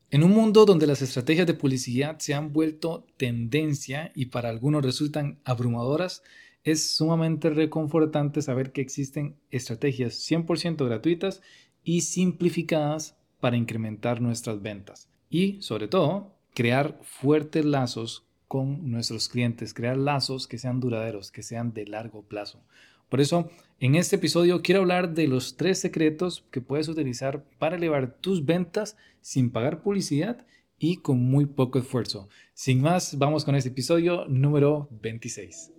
En un mundo donde las estrategias de publicidad se han vuelto tendencia y para algunos resultan abrumadoras, es sumamente reconfortante saber que existen estrategias 100% gratuitas y simplificadas para incrementar nuestras ventas. Y, sobre todo, crear fuertes lazos con nuestros clientes, crear lazos que sean duraderos, que sean de largo plazo. Por eso, en este episodio quiero hablar de los 3 secretos que puedes utilizar para elevar tus ventas sin pagar publicidad y con muy poco esfuerzo. Sin más, vamos con este episodio número 26.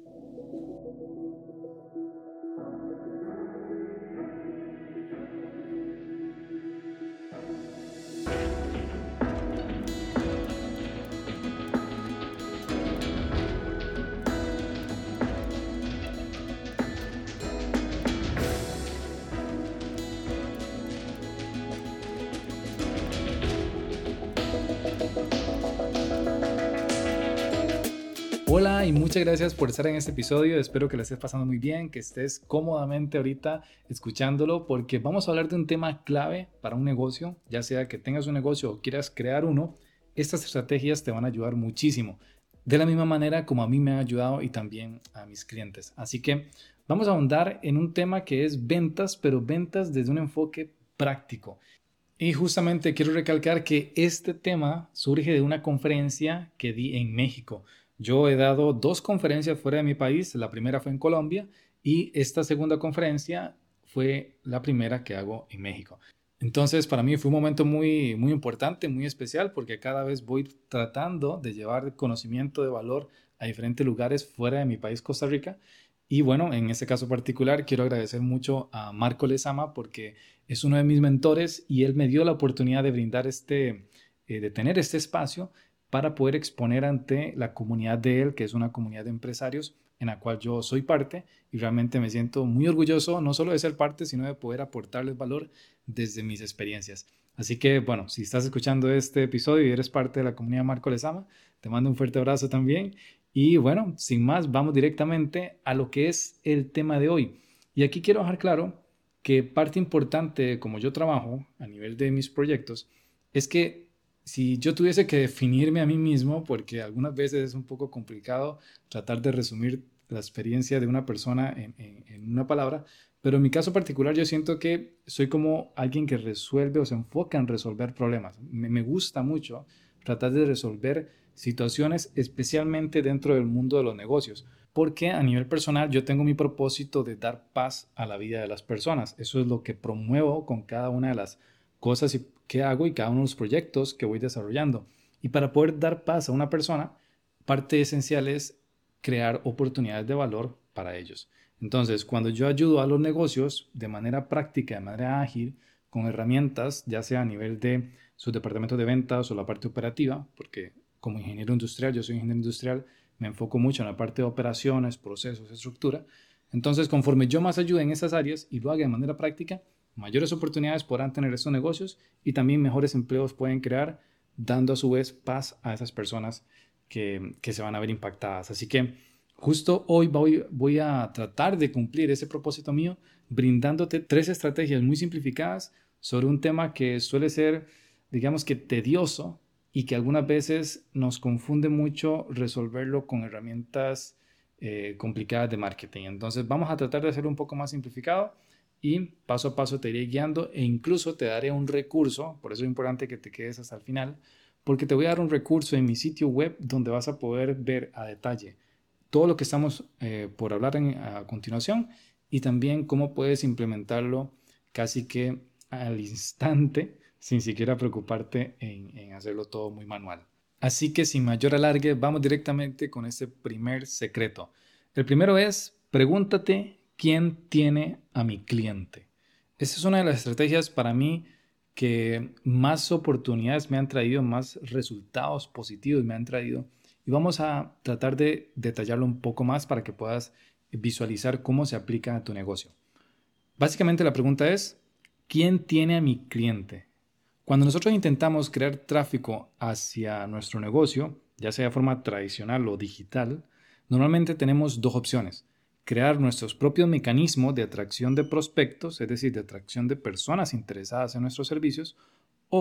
Hola y muchas gracias por estar en este episodio. Espero que la estés pasando muy bien, que estés cómodamente ahorita escuchándolo porque vamos a hablar de un tema clave para un negocio, ya sea que tengas un negocio o quieras crear uno. Estas estrategias te van a ayudar muchísimo, de la misma manera como a mí me ha ayudado y también a mis clientes. Así que vamos a ahondar en un tema que es ventas, pero ventas desde un enfoque práctico. Y justamente quiero recalcar que este tema surge de una conferencia que di en México. Yo he dado 2 conferencias fuera de mi país. La primera fue en Colombia y esta segunda conferencia fue la primera que hago en México. Entonces, para mí fue un momento muy, muy importante, muy especial, porque cada vez voy tratando de llevar conocimiento de valor a diferentes lugares fuera de mi país, Costa Rica. Y bueno, en este caso particular, quiero agradecer mucho a Marco Lezama porque es uno de mis mentores y él me dio la oportunidad de brindar de tener este espacio para poder exponer ante la comunidad de él, que es una comunidad de empresarios en la cual yo soy parte y realmente me siento muy orgulloso no solo de ser parte, sino de poder aportarles valor desde mis experiencias. Así que, bueno, si estás escuchando este episodio y eres parte de la comunidad Marco Lezama, te mando un fuerte abrazo también. Y bueno, sin más, vamos directamente a lo que es el tema de hoy. Y aquí quiero dejar claro que parte importante de cómo yo trabajo a nivel de mis proyectos es que si yo tuviese que definirme a mí mismo, porque algunas veces es un poco complicado tratar de resumir la experiencia de una persona en una palabra, pero en mi caso particular yo siento que soy como alguien que resuelve o se enfoca en resolver problemas. Me gusta mucho tratar de resolver situaciones, especialmente dentro del mundo de los negocios, porque a nivel personal yo tengo mi propósito de dar paz a la vida de las personas. Eso es lo que promuevo con cada una de las cosas que hago y cada uno de los proyectos que voy desarrollando. Y para poder dar paz a una persona, parte esencial es crear oportunidades de valor para ellos. Entonces, cuando yo ayudo a los negocios de manera práctica, de manera ágil, con herramientas, ya sea a nivel de sus departamentos de ventas o la parte operativa, porque como ingeniero industrial, yo soy ingeniero industrial, me enfoco mucho en la parte de operaciones, procesos, estructura. Entonces, conforme yo más ayude en esas áreas y lo haga de manera práctica, mayores oportunidades podrán tener estos negocios y también mejores empleos pueden crear, dando a su vez paz a esas personas que se van a ver impactadas. Así que justo hoy voy a tratar de cumplir ese propósito mío, brindándote 3 estrategias muy simplificadas sobre un tema que suele ser, digamos que tedioso y que algunas veces nos confunde mucho resolverlo con herramientas complicadas de marketing. Entonces vamos a tratar de hacerlo un poco más simplificado y paso a paso te iré guiando e incluso te daré un recurso, por eso es importante que te quedes hasta el final, porque te voy a dar un recurso en mi sitio web donde vas a poder ver a detalle todo lo que estamos por hablar a continuación y también cómo puedes implementarlo casi que al instante sin siquiera preocuparte en hacerlo todo muy manual. Así que sin mayor alargue, vamos directamente con este primer secreto. El primero es, pregúntate quién tiene a mi cliente. Esa es una de las estrategias para mí que más oportunidades me han traído, más resultados positivos me han traído. Y vamos a tratar de detallarlo un poco más para que puedas visualizar cómo se aplica a tu negocio. Básicamente la pregunta es, ¿quién tiene a mi cliente? Cuando nosotros intentamos crear tráfico hacia nuestro negocio, ya sea de forma tradicional o digital, normalmente tenemos 2 opciones. Crear nuestros propios mecanismos de atracción de prospectos, es decir, de atracción de personas interesadas en nuestros servicios, o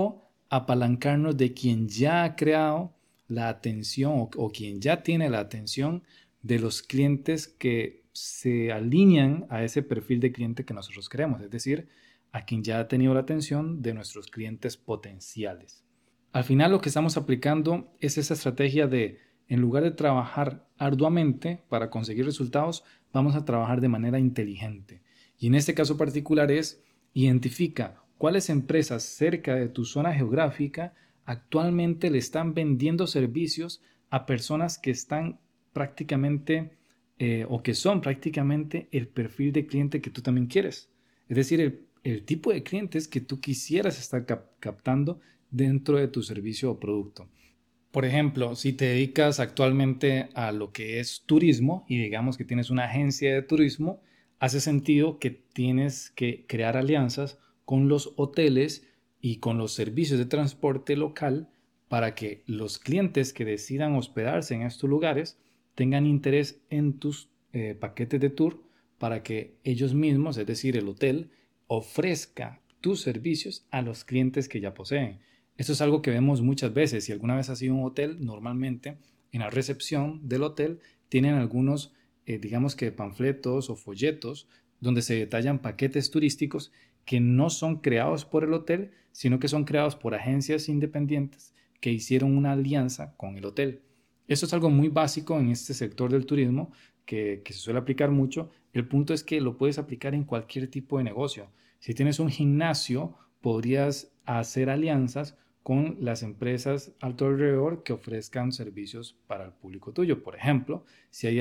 apalancarnos de quien ya ha creado la atención o quien ya tiene la atención de los clientes que se alinean a ese perfil de cliente que nosotros queremos, es decir, a quien ya ha tenido la atención de nuestros clientes potenciales. Al final lo que estamos aplicando es esa estrategia de, en lugar de trabajar arduamente para conseguir resultados, vamos a trabajar de manera inteligente. Y en este caso particular es, identifica cuáles empresas cerca de tu zona geográfica actualmente le están vendiendo servicios a personas que están prácticamente o que son prácticamente el perfil de cliente que tú también quieres. Es decir, el tipo de clientes que tú quisieras estar captando dentro de tu servicio o producto. Por ejemplo, si te dedicas actualmente a lo que es turismo y digamos que tienes una agencia de turismo, hace sentido que tienes que crear alianzas con los hoteles y con los servicios de transporte local para que los clientes que decidan hospedarse en estos lugares tengan interés en tus paquetes de tour para que ellos mismos, es decir, el hotel, ofrezca tus servicios a los clientes que ya poseen. Esto es algo que vemos muchas veces. Si alguna vez has ido a un hotel, normalmente en la recepción del hotel tienen algunos, digamos que panfletos o folletos donde se detallan paquetes turísticos que no son creados por el hotel, sino que son creados por agencias independientes que hicieron una alianza con el hotel. Esto es algo muy básico en este sector del turismo que se suele aplicar mucho. El punto es que lo puedes aplicar en cualquier tipo de negocio. Si tienes un gimnasio, podrías hacer alianzas con las empresas a tu alrededor que ofrezcan servicios para el público tuyo. Por ejemplo, si hay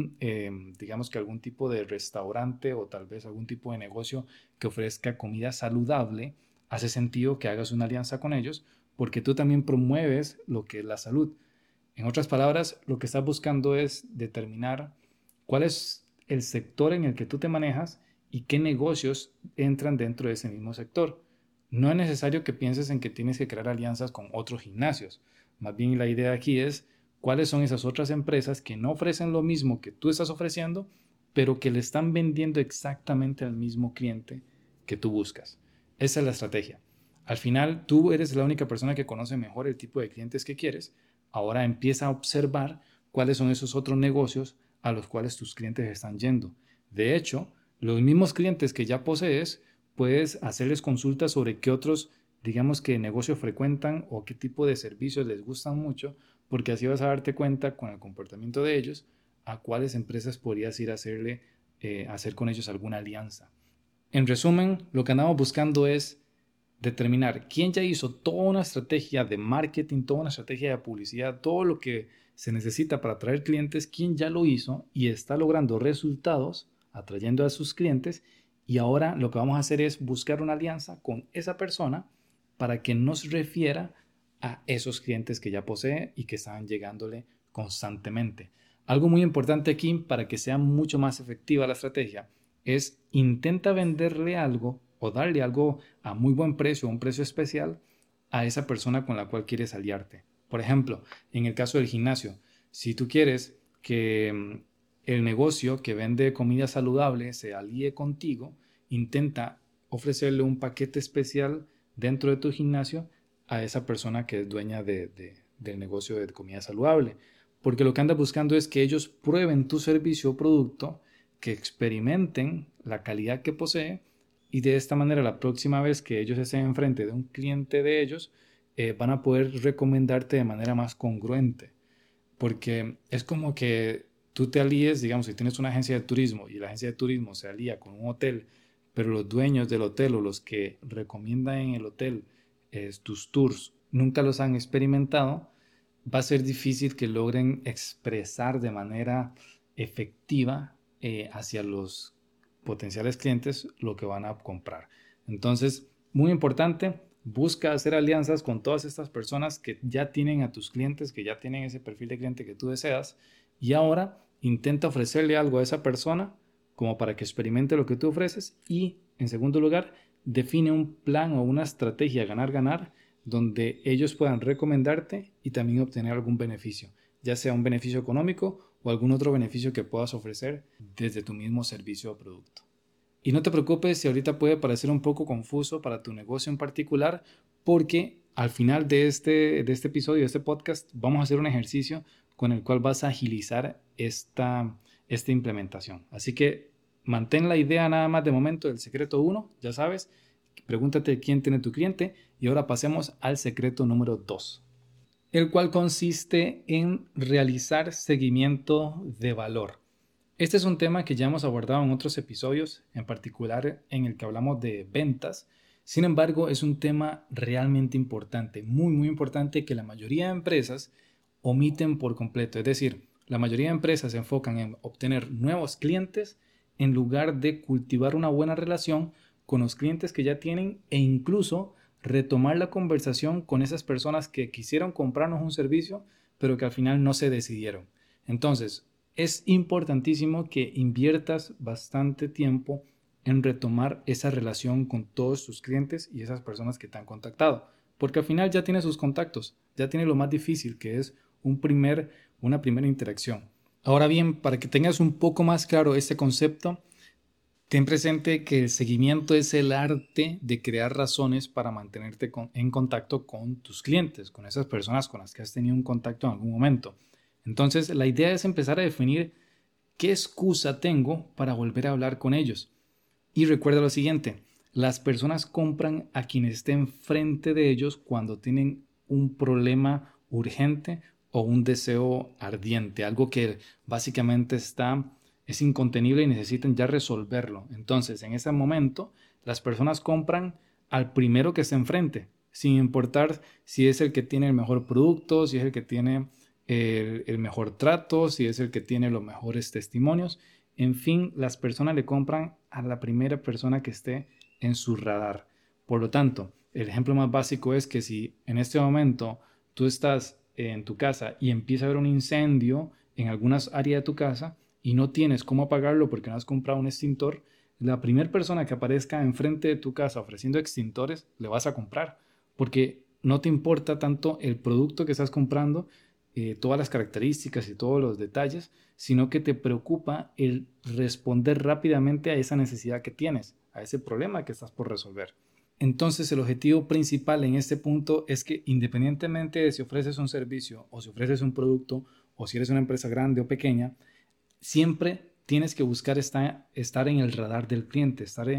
digamos que algún tipo de restaurante o tal vez algún tipo de negocio que ofrezca comida saludable, hace sentido que hagas una alianza con ellos porque tú también promueves lo que es la salud. En otras palabras, lo que estás buscando es determinar cuál es el sector en el que tú te manejas y qué negocios entran dentro de ese mismo sector. No es necesario que pienses en que tienes que crear alianzas con otros gimnasios. Más bien la idea aquí es cuáles son esas otras empresas que no ofrecen lo mismo que tú estás ofreciendo, pero que le están vendiendo exactamente al mismo cliente que tú buscas. Esa es la estrategia. Al final, tú eres la única persona que conoce mejor el tipo de clientes que quieres. Ahora empieza a observar cuáles son esos otros negocios a los cuales tus clientes están yendo. De hecho, los mismos clientes que ya posees, puedes hacerles consultas sobre qué otros, digamos que negocios frecuentan o qué tipo de servicios les gustan mucho, porque así vas a darte cuenta con el comportamiento de ellos a cuáles empresas podrías ir a hacer con ellos alguna alianza. En resumen, lo que andamos buscando es determinar quién ya hizo toda una estrategia de marketing, toda una estrategia de publicidad, todo lo que se necesita para atraer clientes, quién ya lo hizo y está logrando resultados atrayendo a sus clientes. Y ahora lo que vamos a hacer es buscar una alianza con esa persona para que nos refiera a esos clientes que ya posee y que están llegándole constantemente. Algo muy importante aquí para que sea mucho más efectiva la estrategia es intenta venderle algo o darle algo a muy buen precio, un precio especial a esa persona con la cual quieres aliarte. Por ejemplo, en el caso del gimnasio, si tú quieres que el negocio que vende comida saludable se alíe contigo, intenta ofrecerle un paquete especial dentro de tu gimnasio a esa persona que es dueña del negocio de comida saludable. Porque lo que andas buscando es que ellos prueben tu servicio o producto, que experimenten la calidad que posee y de esta manera la próxima vez que ellos estén enfrente de un cliente de ellos, van a poder recomendarte de manera más congruente. Porque es como que tú te alíes, digamos, si tienes una agencia de turismo y la agencia de turismo se alía con un hotel, pero los dueños del hotel o los que recomiendan en el hotel tus tours nunca los han experimentado, va a ser difícil que logren expresar de manera efectiva hacia los potenciales clientes lo que van a comprar. Entonces, muy importante, busca hacer alianzas con todas estas personas que ya tienen a tus clientes, que ya tienen ese perfil de cliente que tú deseas, y ahora intenta ofrecerle algo a esa persona como para que experimente lo que tú ofreces y, en segundo lugar, define un plan o una estrategia ganar-ganar donde ellos puedan recomendarte y también obtener algún beneficio, ya sea un beneficio económico o algún otro beneficio que puedas ofrecer desde tu mismo servicio o producto. Y no te preocupes si ahorita puede parecer un poco confuso para tu negocio en particular, porque al final de este episodio, de este podcast, vamos a hacer un ejercicio con el cual vas a agilizar esta implementación. Así que mantén la idea nada más de momento del secreto 1, ya sabes, pregúntate quién tiene tu cliente y ahora pasemos al secreto número 2, el cual consiste en realizar seguimiento de valor. Este es un tema que ya hemos abordado en otros episodios, en particular en el que hablamos de ventas. Sin embargo, es un tema realmente importante, muy, muy importante, que la mayoría de empresas omiten por completo. Es decir, la mayoría de empresas se enfocan en obtener nuevos clientes en lugar de cultivar una buena relación con los clientes que ya tienen e incluso retomar la conversación con esas personas que quisieron comprarnos un servicio, pero que al final no se decidieron. Entonces, es importantísimo que inviertas bastante tiempo en retomar esa relación con todos tus clientes y esas personas que te han contactado, porque al final ya tienes sus contactos, ya tienes lo más difícil, que es una primera interacción. Ahora bien, para que tengas un poco más claro este concepto, ten presente que el seguimiento es el arte de crear razones para mantenerte en contacto con tus clientes, con esas personas con las que has tenido un contacto en algún momento. Entonces, la idea es empezar a definir qué excusa tengo para volver a hablar con ellos. Y recuerda lo siguiente, las personas compran a quienes estén frente de ellos cuando tienen un problema urgente o un deseo ardiente, algo que básicamente es incontenible y necesitan ya resolverlo. Entonces, en ese momento, las personas compran al primero que esté enfrente, sin importar si es el que tiene el mejor producto, si es el que tiene el mejor trato, si es el que tiene los mejores testimonios. En fin, las personas le compran a la primera persona que esté en su radar. Por lo tanto, el ejemplo más básico es que si en este momento tú estás en tu casa y empieza a haber un incendio en algunas áreas de tu casa y no tienes cómo apagarlo porque no has comprado un extintor, la primera persona que aparezca enfrente de tu casa ofreciendo extintores le vas a comprar, porque no te importa tanto el producto que estás comprando, todas las características y todos los detalles, sino que te preocupa el responder rápidamente a esa necesidad que tienes, a ese problema que estás por resolver. Entonces, el objetivo principal en este punto es que independientemente de si ofreces un servicio o si ofreces un producto o si eres una empresa grande o pequeña, siempre tienes que buscar estar en el radar del cliente, estar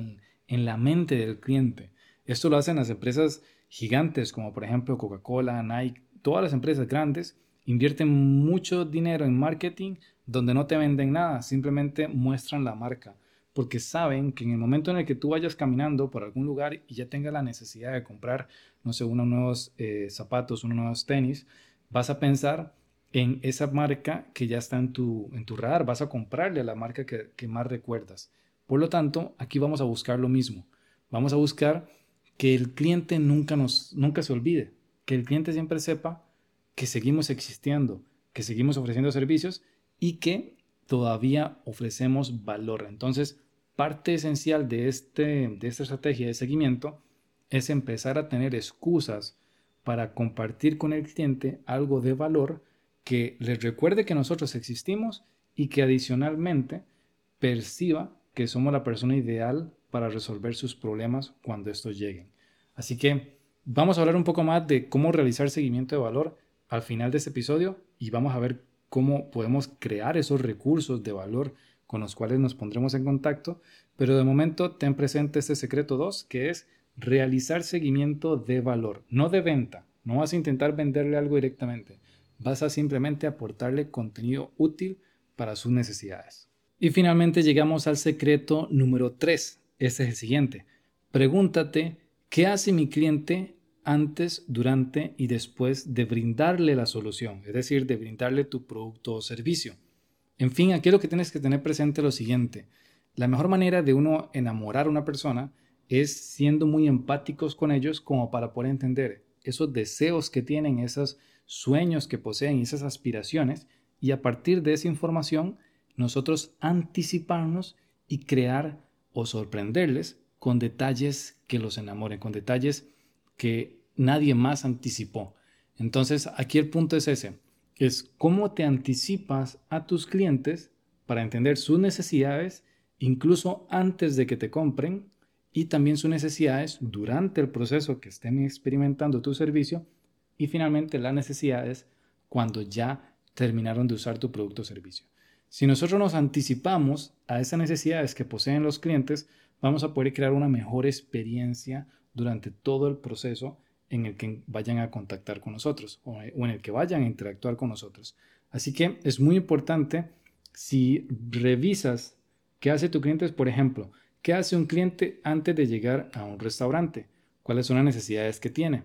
en la mente del cliente. Esto lo hacen las empresas gigantes como por ejemplo Coca-Cola, Nike. Todas las empresas grandes invierten mucho dinero en marketing donde no te venden nada, simplemente muestran la marca, porque saben que en el momento en el que tú vayas caminando por algún lugar y ya tengas la necesidad de comprar, no sé, unos nuevos zapatos, unos nuevos tenis, vas a pensar en esa marca que ya está en tu radar, vas a comprarle a la marca que más recuerdas. Por lo tanto, aquí vamos a buscar lo mismo. Vamos a buscar que el cliente nunca se olvide, que el cliente siempre sepa que seguimos existiendo, que seguimos ofreciendo servicios y que todavía ofrecemos valor. Entonces, parte esencial de esta estrategia de seguimiento es empezar a tener excusas para compartir con el cliente algo de valor que les recuerde que nosotros existimos y que adicionalmente perciba que somos la persona ideal para resolver sus problemas cuando estos lleguen. Así que vamos a hablar un poco más de cómo realizar seguimiento de valor al final de este episodio y vamos a ver cómo podemos crear esos recursos de valor con los cuales nos pondremos en contacto, pero de momento ten presente este secreto 2, que es realizar seguimiento de valor, no de venta. No vas a intentar venderle algo directamente, vas a simplemente aportarle contenido útil para sus necesidades. Y finalmente llegamos al secreto número 3. Este es el siguiente. Pregúntate, ¿qué hace mi cliente antes, durante y después de brindarle la solución? Es decir, de brindarle tu producto o servicio. En fin, aquí lo que tienes que tener presente es lo siguiente. La mejor manera de uno enamorar a una persona es siendo muy empáticos con ellos como para poder entender esos deseos que tienen, esos sueños que poseen, esas aspiraciones, y a partir de esa información nosotros anticiparnos y crear o sorprenderles con detalles que los enamoren, con detalles que nadie más anticipó. Entonces, aquí el punto es ese, es cómo te anticipas a tus clientes para entender sus necesidades incluso antes de que te compren, y también sus necesidades durante el proceso que estén experimentando tu servicio, y finalmente las necesidades cuando ya terminaron de usar tu producto o servicio. Si nosotros nos anticipamos a esas necesidades que poseen los clientes, vamos a poder crear una mejor experiencia durante todo el proceso en el que vayan a contactar con nosotros o en el que vayan a interactuar con nosotros. Así que es muy importante, si revisas qué hace tu cliente, por ejemplo, qué hace un cliente antes de llegar a un restaurante, cuáles son las necesidades que tiene.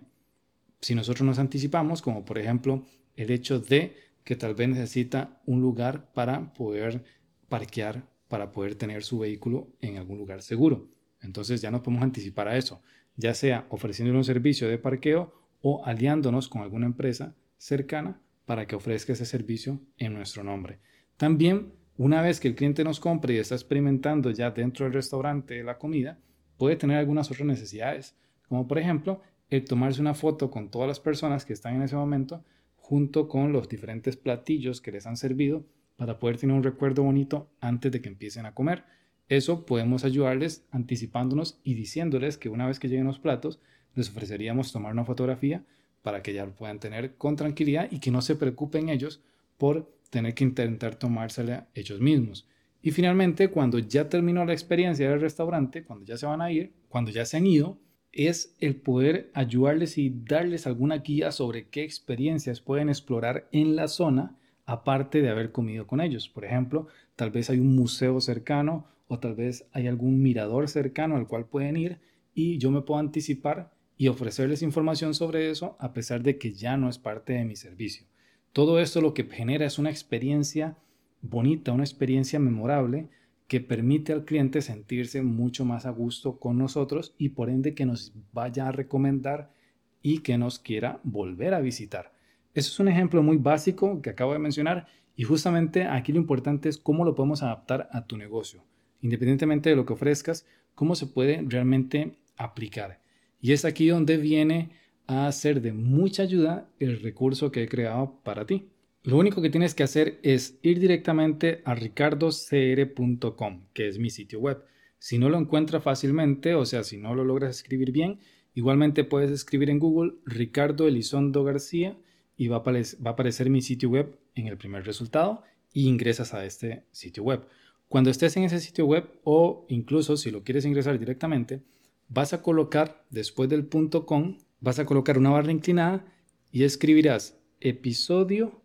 Si nosotros nos anticipamos, como por ejemplo el hecho de que tal vez necesita un lugar para poder parquear, para poder tener su vehículo en algún lugar seguro. Entonces ya nos podemos anticipar a eso, ya sea ofreciendo un servicio de parqueo o aliándonos con alguna empresa cercana para que ofrezca ese servicio en nuestro nombre. También, una vez que el cliente nos compre y está experimentando ya dentro del restaurante la comida, puede tener algunas otras necesidades, como por ejemplo el tomarse una foto con todas las personas que están en ese momento, junto con los diferentes platillos que les han servido, para poder tener un recuerdo bonito antes de que empiecen a comer. Eso podemos ayudarles anticipándonos y diciéndoles que una vez que lleguen los platos, les ofreceríamos tomar una fotografía para que ya lo puedan tener con tranquilidad y que no se preocupen ellos por tener que intentar tomársela ellos mismos. Y finalmente, cuando ya terminó la experiencia del restaurante, cuando ya se van a ir, cuando ya se han ido, es el poder ayudarles y darles alguna guía sobre qué experiencias pueden explorar en la zona, aparte de haber comido con ellos. Por ejemplo, tal vez hay un museo cercano o tal vez hay algún mirador cercano al cual pueden ir, y yo me puedo anticipar y ofrecerles información sobre eso a pesar de que ya no es parte de mi servicio. Todo esto lo que genera es una experiencia bonita, una experiencia memorable, que permite al cliente sentirse mucho más a gusto con nosotros y por ende que nos vaya a recomendar y que nos quiera volver a visitar. Eso es un ejemplo muy básico que acabo de mencionar, y justamente aquí lo importante es cómo lo podemos adaptar a tu negocio. Independientemente de lo que ofrezcas, cómo se puede realmente aplicar. Y es aquí donde viene a ser de mucha ayuda el recurso que he creado para ti. Lo único que tienes que hacer es ir directamente a ricardocr.com, que es mi sitio web. Si no lo encuentras fácilmente, o sea, si no lo logras escribir bien, igualmente puedes escribir en Google Ricardo Elizondo García y va a aparecer mi sitio web en el primer resultado, y ingresas a este sitio web. Cuando estés en ese sitio web, o incluso si lo quieres ingresar directamente, vas a colocar después del .com, vas a colocar una barra inclinada y escribirás episodio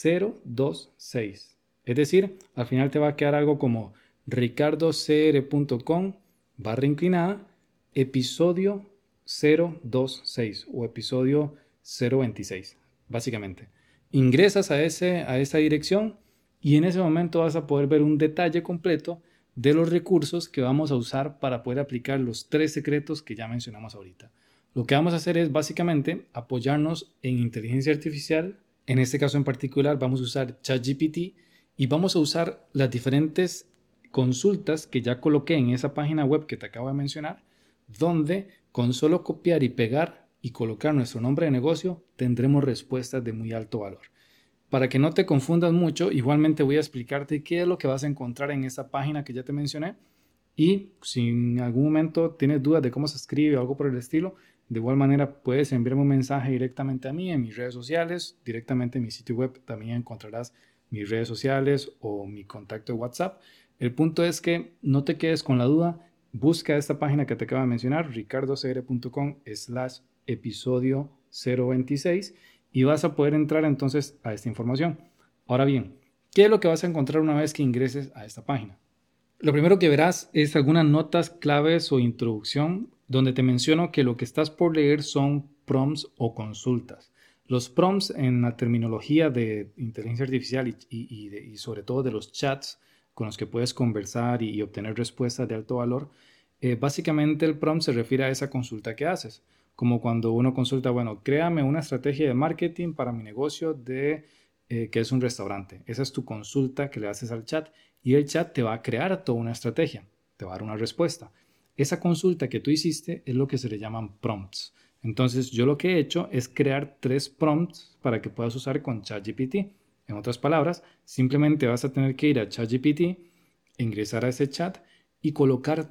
026. Es decir, al final te va a quedar algo como ricardocr.com barra inclinada episodio 026 o episodio 026, básicamente. Ingresas a esa dirección y en ese momento vas a poder ver un detalle completo de los recursos que vamos a usar para poder aplicar los 3 secretos que ya mencionamos ahorita. Lo que vamos a hacer es básicamente apoyarnos en inteligencia artificial. En este caso en particular vamos a usar ChatGPT y vamos a usar las diferentes consultas que ya coloqué en esa página web que te acabo de mencionar, donde con solo copiar y pegar y colocar nuestro nombre de negocio tendremos respuestas de muy alto valor. Para que no te confundas mucho, igualmente voy a explicarte qué es lo que vas a encontrar en esta página que ya te mencioné, y si en algún momento tienes dudas de cómo se escribe o algo por el estilo, de igual manera puedes enviarme un mensaje directamente a mí en mis redes sociales, directamente en mi sitio web también encontrarás mis redes sociales o mi contacto de WhatsApp. El punto es que no te quedes con la duda, busca esta página que te acabo de mencionar, ricardocr.com/episodio 026, y vas a poder entrar entonces a esta información. Ahora bien, ¿qué es lo que vas a encontrar una vez que ingreses a esta página? Lo primero que verás es algunas notas claves o introducción donde te menciono que lo que estás por leer son prompts o consultas. Los prompts, en la terminología de inteligencia artificial y sobre todo de los chats con los que puedes conversar y obtener respuestas de alto valor, básicamente el prompt se refiere a esa consulta que haces. Como cuando uno consulta, bueno, créame una estrategia de marketing para mi negocio que es un restaurante. Esa es tu consulta que le haces al chat, y el chat te va a crear toda una estrategia, te va a dar una respuesta. Esa consulta que tú hiciste es lo que se le llaman prompts. Entonces yo lo que he hecho es crear 3 prompts para que puedas usar con ChatGPT. En otras palabras, simplemente vas a tener que ir a ChatGPT, ingresar a ese chat y colocar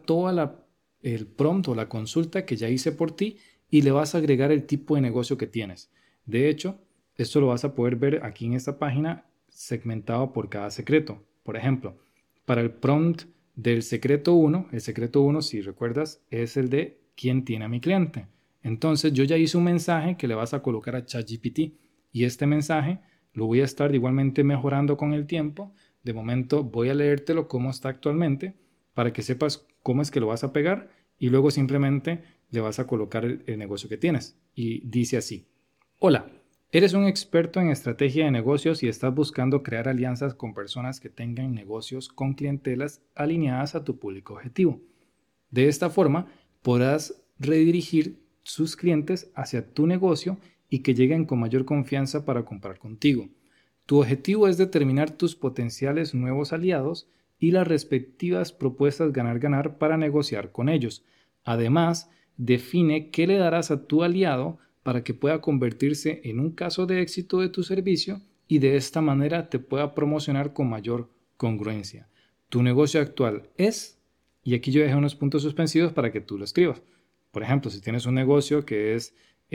el prompt o la consulta que ya hice por ti y le vas a agregar el tipo de negocio que tienes. De hecho, esto lo vas a poder ver aquí en esta página segmentado por cada secreto. Por ejemplo, para el prompt del secreto 1, el secreto 1, si recuerdas, es el de ¿quién tiene a mi cliente? Entonces yo ya hice un mensaje que le vas a colocar a ChatGPT y este mensaje lo voy a estar igualmente mejorando con el tiempo. De momento voy a leértelo cómo está actualmente para que sepas cómo es que lo vas a pegar y luego simplemente le vas a colocar el negocio que tienes. Y dice así: hola, eres un experto en estrategia de negocios y estás buscando crear alianzas con personas que tengan negocios con clientelas alineadas a tu público objetivo. De esta forma, podrás redirigir sus clientes hacia tu negocio y que lleguen con mayor confianza para comprar contigo. Tu objetivo es determinar tus potenciales nuevos aliados y las respectivas propuestas ganar-ganar para negociar con ellos. Además, define qué le darás a tu aliado para que pueda convertirse en un caso de éxito de tu servicio y de esta manera te pueda promocionar con mayor congruencia. Tu negocio actual es, y aquí yo dejé unos puntos suspensivos para que tú lo escribas. Por ejemplo, si tienes un negocio que es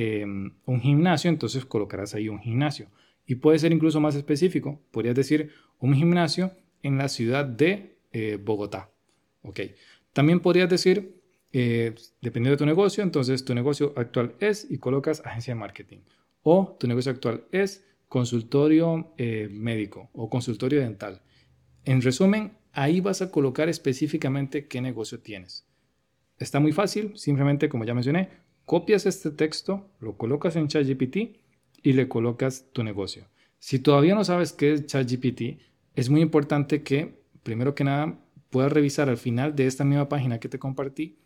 un gimnasio, entonces colocarás ahí un gimnasio. Y puede ser incluso más específico. Podrías decir un gimnasio en la ciudad de Bogotá. Ok. También podrías decir, dependiendo de tu negocio, entonces tu negocio actual es y colocas agencia de marketing. O tu negocio actual es consultorio médico o consultorio dental. En resumen, ahí vas a colocar específicamente qué negocio tienes. Está muy fácil, simplemente como ya mencioné, copias este texto, lo colocas en ChatGPT y le colocas tu negocio. Si todavía no sabes qué es ChatGPT, es muy importante que, primero que nada, puedas revisar al final de esta misma página que te compartí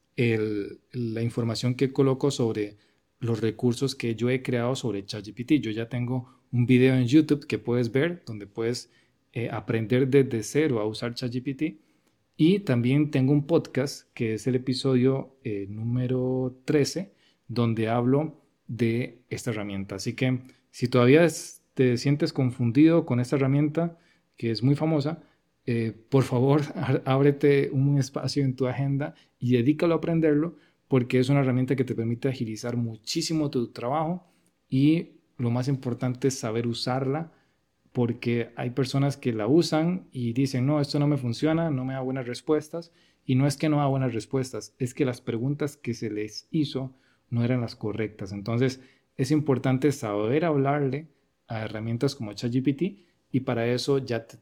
la información que coloco sobre los recursos que yo he creado sobre ChatGPT. Yo ya tengo un video en YouTube que puedes ver donde puedes aprender desde cero a usar ChatGPT. Y también tengo un podcast que es el episodio número 13, donde hablo de esta herramienta. Así que si todavía te sientes confundido con esta herramienta, que es muy famosa, por favor, ábrete un espacio en tu agenda y dedícalo a aprenderlo, porque es una herramienta que te permite agilizar muchísimo tu trabajo y lo más importante es saber usarla, porque hay personas que la usan y dicen, no, esto no me funciona, no me da buenas respuestas. Y no es que no da buenas respuestas, es que las preguntas que se les hizo no eran las correctas. Entonces, es importante saber hablarle a herramientas como ChatGPT y para eso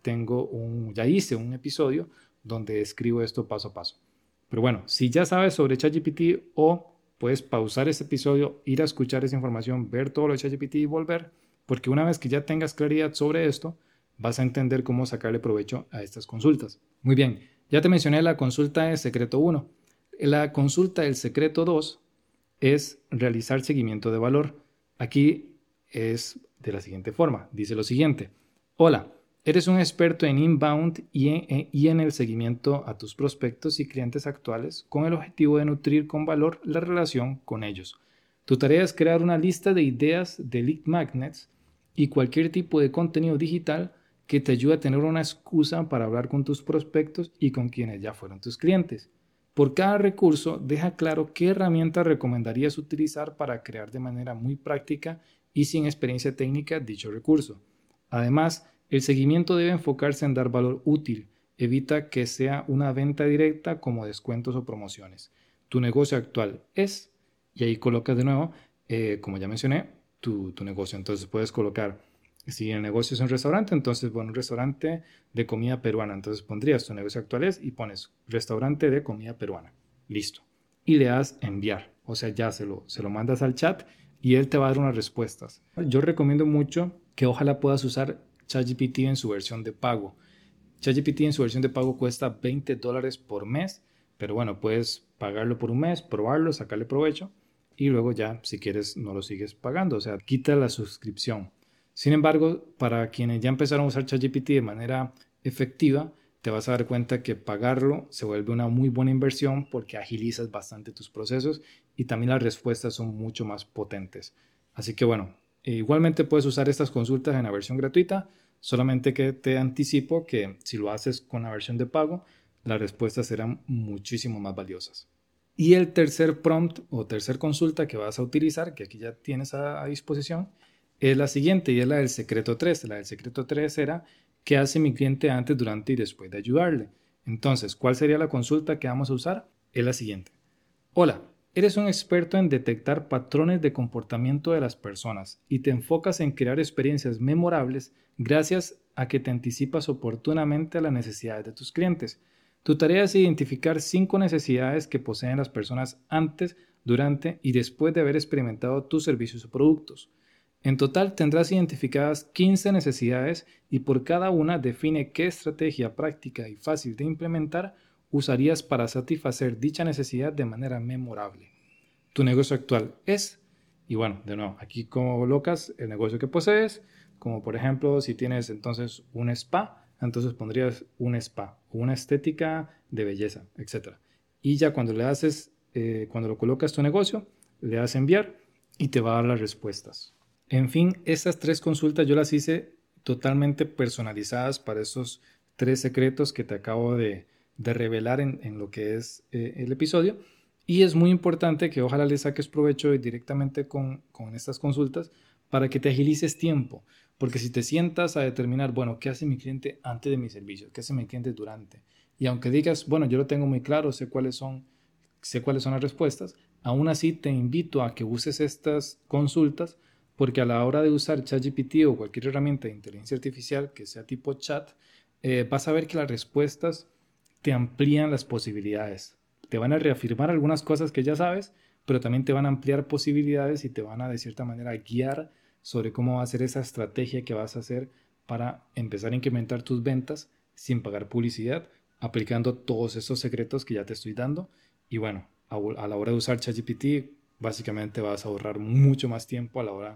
ya hice un episodio donde escribo esto paso a paso. Pero bueno, si ya sabes sobre ChatGPT o puedes pausar este episodio, ir a escuchar esa información, ver todo lo de ChatGPT y volver, porque una vez que ya tengas claridad sobre esto, vas a entender cómo sacarle provecho a estas consultas. Muy bien, ya te mencioné la consulta de secreto 1. La consulta del secreto 2 es realizar seguimiento de valor. Aquí es de la siguiente forma. Dice lo siguiente: hola, eres un experto en inbound y en el seguimiento a tus prospectos y clientes actuales con el objetivo de nutrir con valor la relación con ellos. Tu tarea es crear una lista de ideas de lead magnets y cualquier tipo de contenido digital que te ayude a tener una excusa para hablar con tus prospectos y con quienes ya fueron tus clientes. Por cada recurso, deja claro qué herramientas recomendarías utilizar para crear de manera muy práctica y sin experiencia técnica dicho recurso. Además, el seguimiento debe enfocarse en dar valor útil. Evita que sea una venta directa como descuentos o promociones. Tu negocio actual es, y ahí colocas de nuevo, como ya mencioné, tu negocio. Entonces puedes colocar, si el negocio es un restaurante, entonces, bueno, un restaurante de comida peruana. Entonces pondrías tu negocio actual es y pones restaurante de comida peruana. Listo. Y le das enviar. O sea, ya se lo mandas al chat y él te va a dar unas respuestas. Yo recomiendo mucho que ojalá puedas usar ChatGPT en su versión de pago. ChatGPT en su versión de pago cuesta $20 por mes, pero bueno, puedes pagarlo por un mes, probarlo, sacarle provecho y luego ya, si quieres, no lo sigues pagando, o sea, quita la suscripción. Sin embargo, para quienes ya empezaron a usar ChatGPT de manera efectiva, te vas a dar cuenta que pagarlo se vuelve una muy buena inversión porque agilizas bastante tus procesos y también las respuestas son mucho más potentes. Así que bueno, igualmente puedes usar estas consultas en la versión gratuita, solamente que te anticipo que si lo haces con la versión de pago, las respuestas serán muchísimo más valiosas. Y el tercer prompt o tercer consulta que vas a utilizar, que aquí ya tienes a disposición, es la siguiente y es la del secreto 3. La del secreto 3 era ¿qué hace mi cliente antes, durante y después de ayudarle? Entonces, ¿cuál sería la consulta que vamos a usar? Es la siguiente. Hola, eres un experto en detectar patrones de comportamiento de las personas y te enfocas en crear experiencias memorables gracias a que te anticipas oportunamente a las necesidades de tus clientes. Tu tarea es identificar 5 necesidades que poseen las personas antes, durante y después de haber experimentado tus servicios o productos. En total tendrás identificadas 15 necesidades y por cada una define qué estrategia práctica y fácil de implementar usarías para satisfacer dicha necesidad de manera memorable. Tu negocio actual es, y bueno, de nuevo, aquí colocas el negocio que posees, como por ejemplo, si tienes entonces un spa, entonces pondrías un spa, una estética de belleza, etc. Y ya cuando le haces, cuando lo colocas tu negocio, le das enviar y te va a dar las respuestas. En fin, estas 3 consultas yo las hice totalmente personalizadas para esos 3 secretos que te acabo de revelar en lo que es el episodio. Y es muy importante que ojalá le saques provecho directamente con estas consultas para que te agilices tiempo. Porque si te sientas a determinar, bueno, ¿qué hace mi cliente antes de mi servicio? ¿Qué hace mi cliente durante? Y aunque digas, bueno, yo lo tengo muy claro, sé cuáles son las respuestas, aún así te invito a que uses estas consultas porque a la hora de usar ChatGPT o cualquier herramienta de inteligencia artificial que sea tipo chat, vas a ver que las respuestas te amplían las posibilidades. Te van a reafirmar algunas cosas que ya sabes, pero también te van a ampliar posibilidades y te van a de cierta manera guiar sobre cómo va a ser esa estrategia que vas a hacer para empezar a incrementar tus ventas sin pagar publicidad, aplicando todos esos secretos que ya te estoy dando. Y bueno, a la hora de usar ChatGPT, básicamente vas a ahorrar mucho más tiempo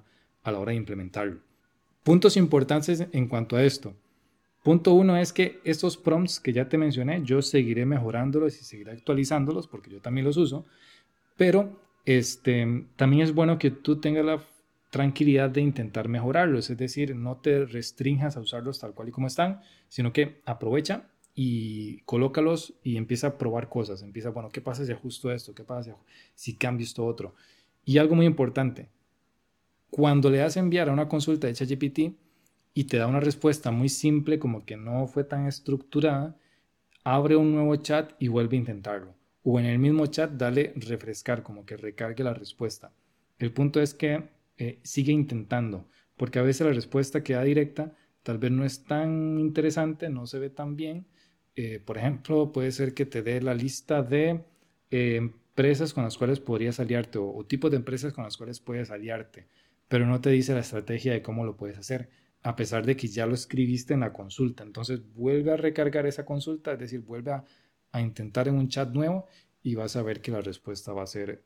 a la hora de implementarlo. Puntos importantes en cuanto a esto. Punto 1 es que estos prompts que ya te mencioné, yo seguiré mejorándolos y seguiré actualizándolos porque yo también los uso, pero también es bueno que tú tengas la tranquilidad de intentar mejorarlos, es decir, no te restrinjas a usarlos tal cual y como están, sino que aprovecha y colócalos y empieza a probar cosas, empieza, bueno, ¿qué pasa si ajusto esto? ¿Qué pasa si cambio esto otro? Y algo muy importante, cuando le das a enviar a una consulta de ChatGPT y te da una respuesta muy simple, como que no fue tan estructurada, abre un nuevo chat y vuelve a intentarlo. O en el mismo chat dale refrescar, como que recargue la respuesta. El punto es que sigue intentando, porque a veces la respuesta que da directa tal vez no es tan interesante, no se ve tan bien. Por ejemplo, puede ser que te dé la lista de empresas con las cuales podrías aliarte o tipos de empresas con las cuales puedes aliarte, pero no te dice la estrategia de cómo lo puedes hacer a pesar de que ya lo escribiste en la consulta. Entonces vuelve a recargar esa consulta, es decir, vuelve a intentar en un chat nuevo y vas a ver que la respuesta va a ser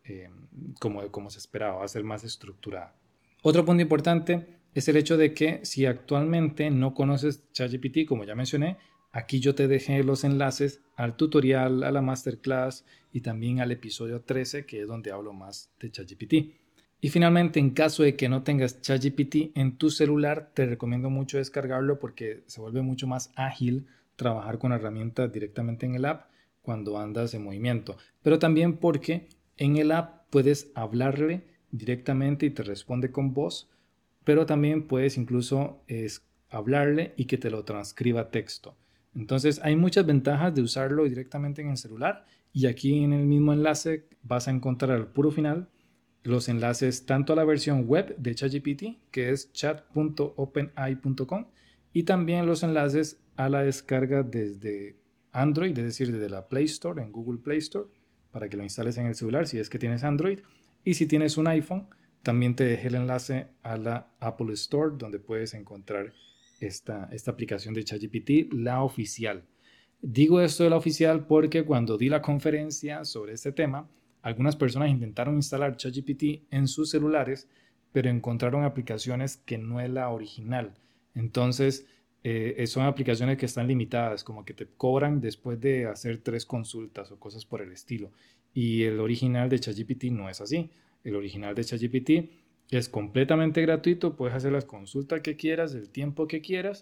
como se esperaba, va a ser más estructurada. Otro punto importante es el hecho de que si actualmente no conoces ChatGPT, como ya mencioné, aquí yo te dejé los enlaces al tutorial, a la masterclass y también al episodio 13, que es donde hablo más de ChatGPT. Y finalmente, en caso de que no tengas ChatGPT en tu celular, te recomiendo mucho descargarlo porque se vuelve mucho más ágil trabajar con herramientas directamente en el app cuando andas en movimiento. Pero también porque en el app puedes hablarle directamente y te responde con voz, pero también puedes incluso hablarle y que te lo transcriba a texto. Entonces hay muchas ventajas de usarlo directamente en el celular y aquí en el mismo enlace vas a encontrar al puro final los enlaces tanto a la versión web de ChatGPT, que es chat.openai.com, y también los enlaces a la descarga desde Android, es decir, desde la Play Store, en Google Play Store, para que lo instales en el celular si es que tienes Android. Y si tienes un iPhone, también te dejé el enlace a la Apple Store, donde puedes encontrar esta aplicación de ChatGPT, la oficial. Digo esto de la oficial porque cuando di la conferencia sobre este tema, algunas personas intentaron instalar ChatGPT en sus celulares, pero encontraron aplicaciones que no es la original. Entonces, son aplicaciones que están limitadas, como que te cobran después de hacer 3 consultas o cosas por el estilo. Y el original de ChatGPT no es así. El original de ChatGPT es completamente gratuito, puedes hacer las consultas que quieras, el tiempo que quieras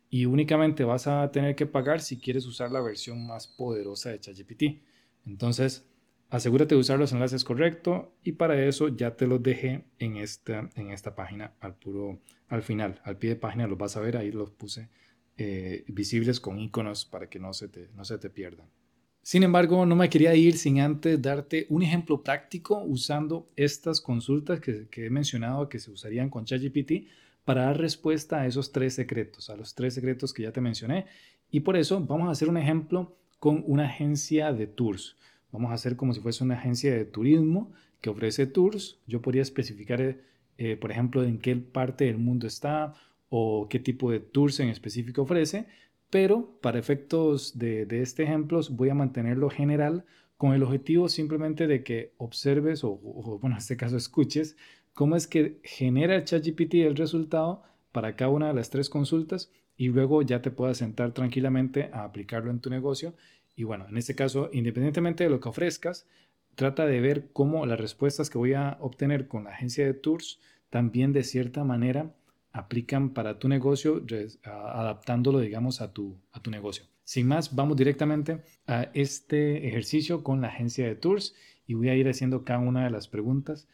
y únicamente vas a tener que pagar si quieres usar la versión más poderosa de ChatGPT. Entonces, asegúrate de usar los enlaces correctos y para eso ya te los dejé en esta página al final, al pie de página los vas a ver, ahí los puse visibles con iconos para que no se te pierdan. Sin embargo, no me quería ir sin antes darte un ejemplo práctico usando estas consultas que he mencionado que se usarían con ChatGPT para dar respuesta a esos 3 secretos, a los 3 secretos que ya te mencioné. Y por eso vamos a hacer un ejemplo con una agencia de tours. Vamos a hacer como si fuese una agencia de turismo que ofrece tours. Yo podría especificar, por ejemplo, en qué parte del mundo está o qué tipo de tours en específico ofrece, pero para efectos de este ejemplo voy a mantenerlo general con el objetivo simplemente de que observes bueno, en este caso escuches cómo es que genera el ChatGPT el resultado para cada una de las 3 consultas y luego ya te puedas sentar tranquilamente a aplicarlo en tu negocio. Y bueno, en este caso, independientemente de lo que ofrezcas, trata de ver cómo las respuestas que voy a obtener con la agencia de tours también de cierta manera aplican para tu negocio, adaptándolo, digamos, a tu negocio. Sin más, vamos directamente a este ejercicio con la agencia de tours y voy a ir haciendo cada una de las preguntas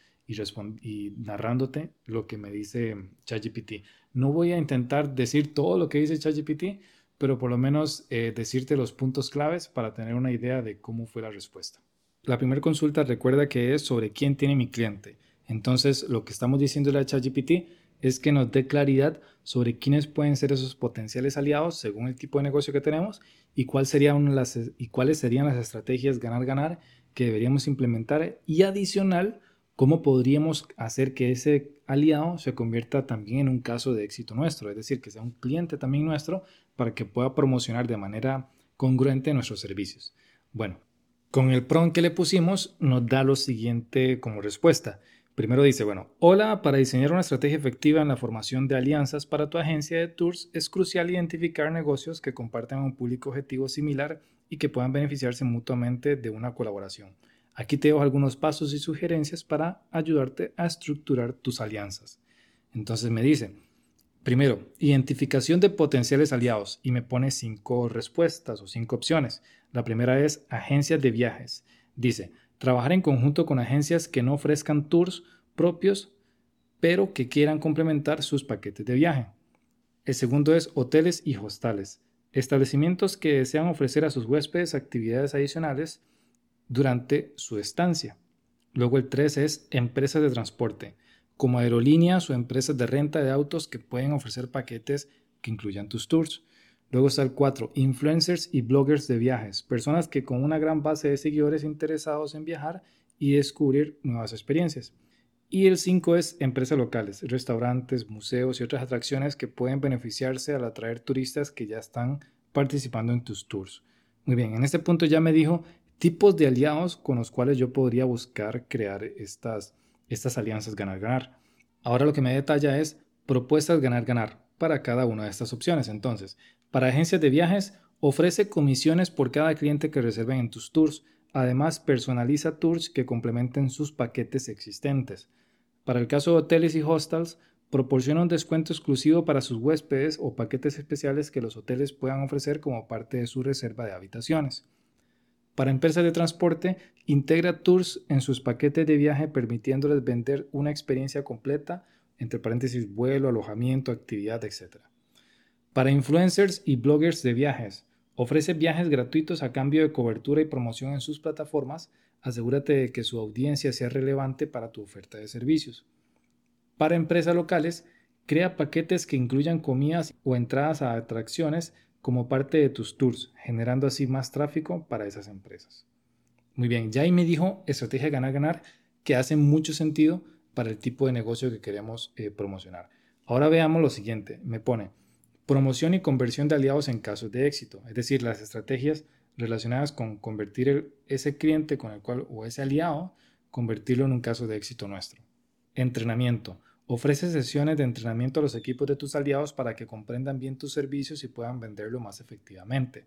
y narrándote lo que me dice ChatGPT. No voy a intentar decir todo lo que dice ChatGPT, pero por lo menos decirte los puntos claves para tener una idea de cómo fue la respuesta. La primera consulta recuerda que es sobre quién tiene mi cliente. Entonces, lo que estamos diciendo a ChatGPT es que nos dé claridad sobre quiénes pueden ser esos potenciales aliados según el tipo de negocio que tenemos y cuáles serían las estrategias ganar-ganar que deberíamos implementar y adicional, cómo podríamos hacer que ese aliado se convierta también en un caso de éxito nuestro, es decir, que sea un cliente también nuestro para que pueda promocionar de manera congruente nuestros servicios. Bueno, con el prompt que le pusimos nos da lo siguiente como respuesta. Primero dice, bueno, hola, para diseñar una estrategia efectiva en la formación de alianzas para tu agencia de tours es crucial identificar negocios que compartan un público objetivo similar y que puedan beneficiarse mutuamente de una colaboración. Aquí te dejo algunos pasos y sugerencias para ayudarte a estructurar tus alianzas. Entonces me dice, primero, identificación de potenciales aliados y me pone 5 respuestas o 5 opciones. La primera es agencias de viajes. Dice, trabajar en conjunto con agencias que no ofrezcan tours propios, pero que quieran complementar sus paquetes de viaje. El segundo es hoteles y hostales. Establecimientos que desean ofrecer a sus huéspedes actividades adicionales durante su estancia. Luego el 3 es empresas de transporte, como aerolíneas o empresas de renta de autos que pueden ofrecer paquetes que incluyan tus tours. Luego está el 4, influencers y bloggers de viajes, personas que con una gran base de seguidores interesados en viajar y descubrir nuevas experiencias. Y el 5 es empresas locales, restaurantes, museos y otras atracciones que pueden beneficiarse al atraer turistas que ya están participando en tus tours. Muy bien, en este punto ya me dijo tipos de aliados con los cuales yo podría buscar crear estas alianzas ganar-ganar. Ahora lo que me detalla es propuestas ganar-ganar para cada una de estas opciones. Entonces, para agencias de viajes, ofrece comisiones por cada cliente que reserven en tus tours. Además, personaliza tours que complementen sus paquetes existentes. Para el caso de hoteles y hostels, proporciona un descuento exclusivo para sus huéspedes o paquetes especiales que los hoteles puedan ofrecer como parte de su reserva de habitaciones. Para empresas de transporte, integra tours en sus paquetes de viaje permitiéndoles vender una experiencia completa, entre paréntesis vuelo, alojamiento, actividad, etc. Para influencers y bloggers de viajes, ofrece viajes gratuitos a cambio de cobertura y promoción en sus plataformas. Asegúrate de que su audiencia sea relevante para tu oferta de servicios. Para empresas locales, crea paquetes que incluyan comidas o entradas a atracciones como parte de tus tours, generando así más tráfico para esas empresas. Muy bien, ya ahí me dijo estrategia ganar-ganar que hace mucho sentido para el tipo de negocio que queremos promocionar. Ahora veamos lo siguiente, me pone promoción y conversión de aliados en casos de éxito, es decir, las estrategias relacionadas con convertir ese cliente con el cual o ese aliado, convertirlo en un caso de éxito nuestro. Entrenamiento. Ofrece sesiones de entrenamiento a los equipos de tus aliados para que comprendan bien tus servicios y puedan venderlo más efectivamente.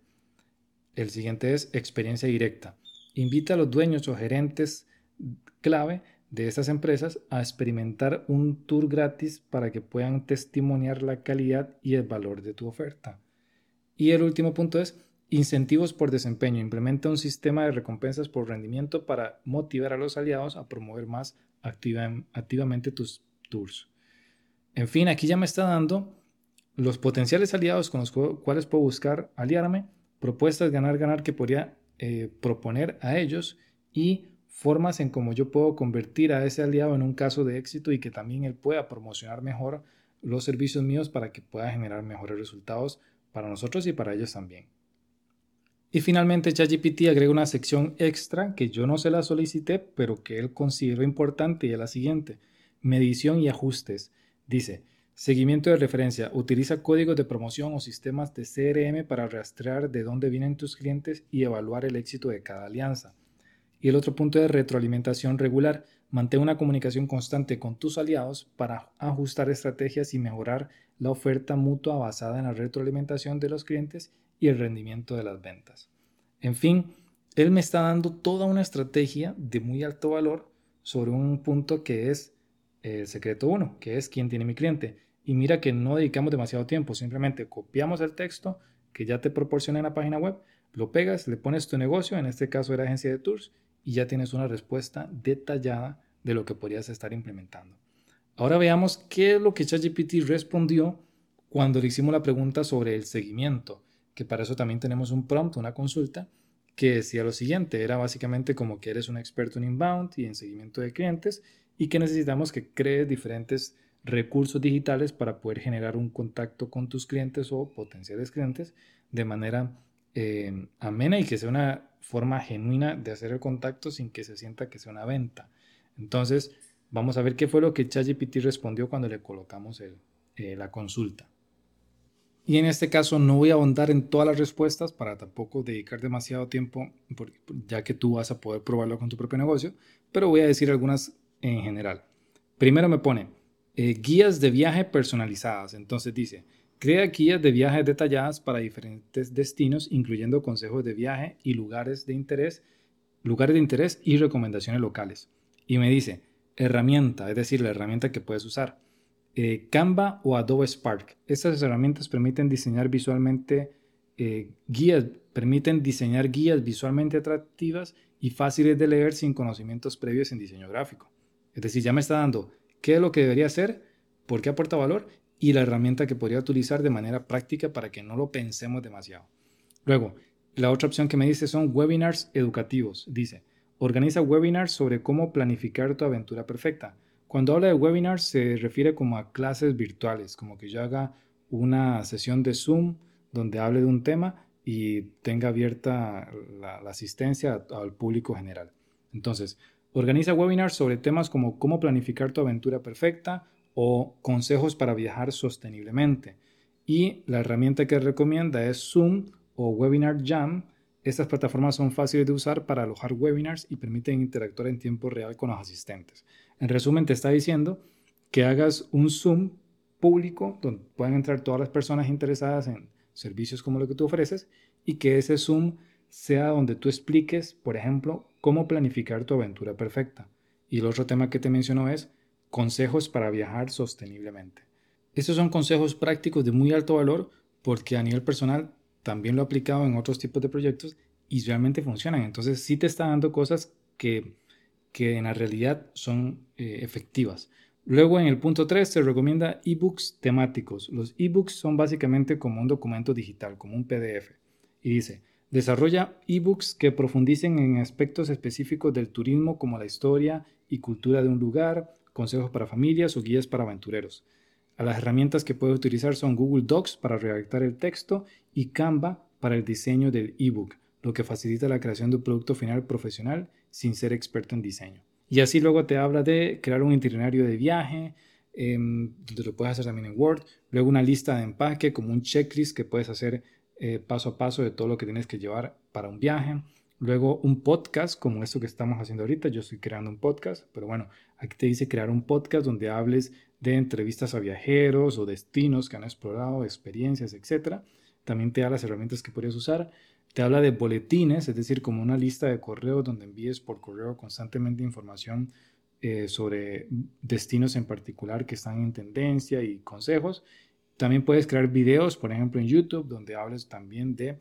El siguiente es experiencia directa. Invita a los dueños o gerentes clave de estas empresas a experimentar un tour gratis para que puedan testimoniar la calidad y el valor de tu oferta. Y el último punto es incentivos por desempeño. Implementa un sistema de recompensas por rendimiento para motivar a los aliados a promover más activamente tus tours. En fin, aquí ya me está dando los potenciales aliados con los cuales puedo buscar aliarme, propuestas ganar-ganar que podría proponer a ellos y formas en cómo yo puedo convertir a ese aliado en un caso de éxito y que también él pueda promocionar mejor los servicios míos para que pueda generar mejores resultados para nosotros y para ellos también. Y finalmente ChatGPT agrega una sección extra que yo no se la solicité, pero que él consideró importante y es la siguiente: medición y ajustes. Dice: seguimiento de referencia. Utiliza códigos de promoción o sistemas de CRM para rastrear de dónde vienen tus clientes y evaluar el éxito de cada alianza. Y el otro punto es retroalimentación regular. Mantén una comunicación constante con tus aliados para ajustar estrategias y mejorar la oferta mutua basada en la retroalimentación de los clientes y el rendimiento de las ventas. En fin, él me está dando toda una estrategia de muy alto valor sobre un punto que es el secreto 1, que es quién tiene mi cliente. Y mira que no dedicamos demasiado tiempo, simplemente copiamos el texto que ya te proporciona en la página web, lo pegas, le pones tu negocio, en este caso era agencia de tours, y ya tienes una respuesta detallada de lo que podrías estar implementando. Ahora veamos qué es lo que ChatGPT respondió cuando le hicimos la pregunta sobre el seguimiento, que para eso también tenemos un prompt, una consulta, que decía lo siguiente: era básicamente como que eres un experto en inbound y en seguimiento de clientes y que necesitamos que crees diferentes recursos digitales para poder generar un contacto con tus clientes o potenciales clientes de manera amena y que sea una forma genuina de hacer el contacto sin que se sienta que sea una venta. Entonces, vamos a ver qué fue lo que ChatGPT respondió cuando le colocamos la consulta. Y en este caso no voy a ahondar en todas las respuestas para tampoco dedicar demasiado tiempo, ya que tú vas a poder probarlo con tu propio negocio, pero voy a decir algunas en general. Primero me pone guías de viaje personalizadas. Entonces dice: crea guías de viaje detalladas para diferentes destinos, incluyendo consejos de viaje y lugares de interés y recomendaciones locales. Y me dice: herramienta, es decir, la herramienta que puedes usar. Canva o Adobe Spark. Estas herramientas permiten diseñar guías visualmente atractivas y fáciles de leer sin conocimientos previos en diseño gráfico. Es decir, ya me está dando qué es lo que debería hacer, por qué aporta valor y la herramienta que podría utilizar de manera práctica para que no lo pensemos demasiado. Luego, la otra opción que me dice son webinars educativos. Dice: organiza webinars sobre cómo planificar tu aventura perfecta. Cuando habla de webinars se refiere como a clases virtuales, como que yo haga una sesión de Zoom donde hable de un tema y tenga abierta la asistencia al público general. Entonces, organiza webinars sobre temas como cómo planificar tu aventura perfecta o consejos para viajar sosteniblemente. Y la herramienta que recomienda es Zoom o Webinar Jam. Estas plataformas son fáciles de usar para alojar webinars y permiten interactuar en tiempo real con los asistentes. En resumen, te está diciendo que hagas un Zoom público donde puedan entrar todas las personas interesadas en servicios como lo que tú ofreces y que ese Zoom sea donde tú expliques, por ejemplo, cómo planificar tu aventura perfecta. Y el otro tema que te mencionó es consejos para viajar sosteniblemente. Estos son consejos prácticos de muy alto valor porque a nivel personal también lo he aplicado en otros tipos de proyectos y realmente funcionan. Entonces sí te está dando cosas que en la realidad son efectivas. Luego en el punto 3 se recomienda ebooks temáticos. Los ebooks son básicamente como un documento digital, como un PDF. Y dice: desarrolla ebooks que profundicen en aspectos específicos del turismo como la historia y cultura de un lugar, consejos para familias o guías para aventureros. Las herramientas que puedes utilizar son Google Docs para redactar el texto y Canva para el diseño del ebook, lo que facilita la creación de un producto final profesional sin ser experto en diseño. Y así luego te habla de crear un itinerario de viaje, donde lo puedes hacer también en Word, luego una lista de empaque como un checklist que puedes hacer paso a paso de todo lo que tienes que llevar para un viaje, luego un podcast como esto que estamos haciendo ahorita. Yo estoy creando un podcast, pero bueno, aquí te dice crear un podcast donde hables de entrevistas a viajeros o destinos que han explorado, experiencias, etc. También te da las herramientas que podrías usar. Te habla de boletines, es decir, como una lista de correos donde envíes por correo constantemente información sobre destinos en particular que están en tendencia y consejos. También puedes crear videos, por ejemplo, en YouTube, donde hables también de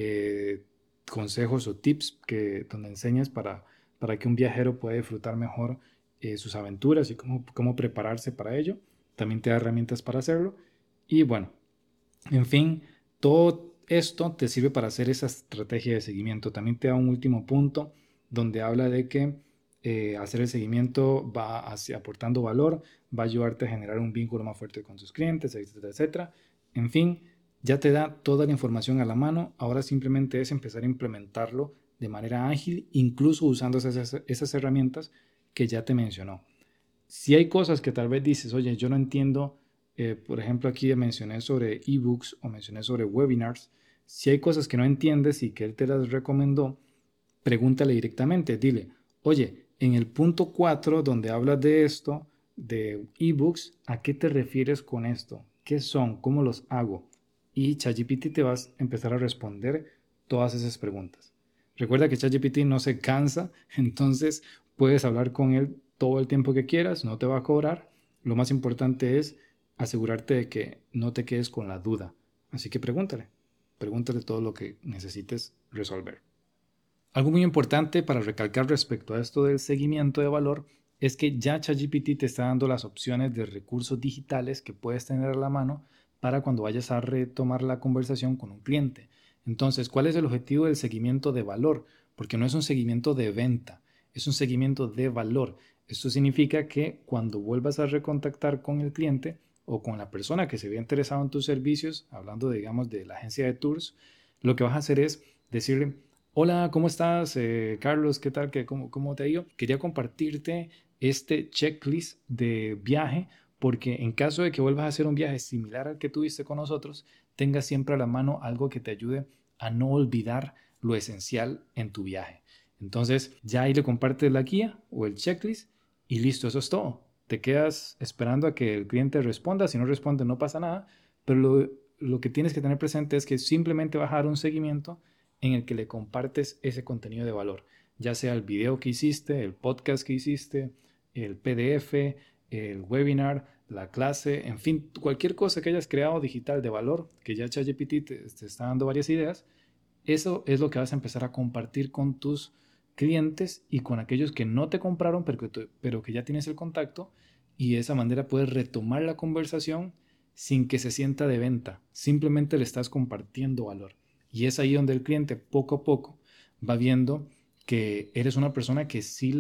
consejos o tips donde enseñas para que un viajero pueda disfrutar mejor sus aventuras y cómo prepararse para ello. También te da herramientas para hacerlo. Y bueno, en fin, todo esto te sirve para hacer esa estrategia de seguimiento. También te da un último punto donde habla de que hacer el seguimiento va aportando valor, va a ayudarte a generar un vínculo más fuerte con tus clientes, etcétera, etcétera. En fin, ya te da toda la información a la mano. Ahora simplemente es empezar a implementarlo de manera ágil, incluso usando esas herramientas que ya te mencionó. Si hay cosas que tal vez dices, oye, yo no entiendo, por ejemplo, aquí mencioné sobre ebooks o mencioné sobre webinars. Si hay cosas que no entiendes y que él te las recomendó, pregúntale directamente, dile, oye, en el punto 4 donde hablas de esto, de ebooks, ¿a qué te refieres con esto? ¿Qué son? ¿Cómo los hago? Y ChatGPT te va a empezar a responder todas esas preguntas. Recuerda que ChatGPT no se cansa, entonces puedes hablar con él todo el tiempo que quieras, no te va a cobrar. Lo más importante es asegurarte de que no te quedes con la duda. Así que pregúntale todo lo que necesites resolver. Algo muy importante para recalcar respecto a esto del seguimiento de valor es que ya ChatGPT te está dando las opciones de recursos digitales que puedes tener a la mano para cuando vayas a retomar la conversación con un cliente. Entonces, ¿cuál es el objetivo del seguimiento de valor? Porque no es un seguimiento de venta, es un seguimiento de valor. Esto significa que cuando vuelvas a recontactar con el cliente o con la persona que se vea interesado en tus servicios, hablando, digamos, de la agencia de tours, lo que vas a hacer es decirle: hola, ¿cómo estás? Carlos, ¿qué tal? ¿Cómo te ha ido? Quería compartirte este checklist de viaje porque en caso de que vuelvas a hacer un viaje similar al que tuviste con nosotros, tengas siempre a la mano algo que te ayude a no olvidar lo esencial en tu viaje. Entonces, ya ahí le compartes la guía o el checklist y listo, eso es todo. Te quedas esperando a que el cliente responda. Si no responde, no pasa nada, pero lo que tienes que tener presente es que simplemente vas a dar un seguimiento en el que le compartes ese contenido de valor, ya sea el video que hiciste, el podcast que hiciste, el PDF, el webinar, la clase, en fin, cualquier cosa que hayas creado digital de valor, que ya ChatGPT te está dando varias ideas. Eso es lo que vas a empezar a compartir con tus clientes y con aquellos que no te compraron, pero que ya tienes el contacto, y de esa manera puedes retomar la conversación sin que se sienta de venta. Simplemente le estás compartiendo valor. Y es ahí donde el cliente poco a poco va viendo que eres una persona que sí